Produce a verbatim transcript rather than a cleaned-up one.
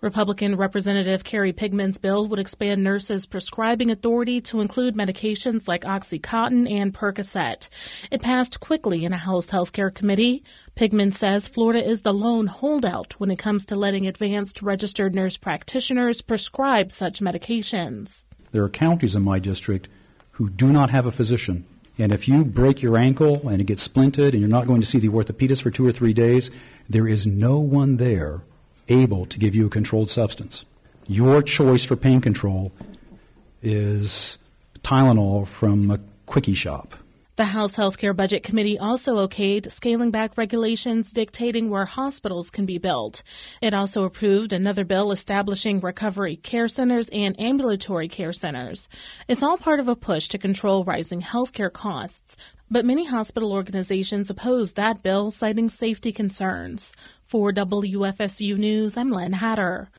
Republican Representative Carrie Pigman's bill would expand nurses' prescribing authority to include medications like OxyContin and Percocet. It passed quickly in a House Health Care Committee. Pigman says Florida is the lone holdout when it comes to letting advanced registered nurse practitioners prescribe such medications. There are counties in my district who do not have a physician. And if you break your ankle and it gets splinted and you're not going to see the orthopedist for two or three days, there is no one there able to give you a controlled substance. Your choice for pain control is Tylenol from a quickie shop. The House Health Care Budget Committee also okayed scaling back regulations dictating where hospitals can be built. It also approved another bill establishing recovery care centers and ambulatory care centers. It's all part of a push to control rising health care costs. But many hospital organizations oppose that bill, citing safety concerns. For W F S U News, I'm Len Hatter.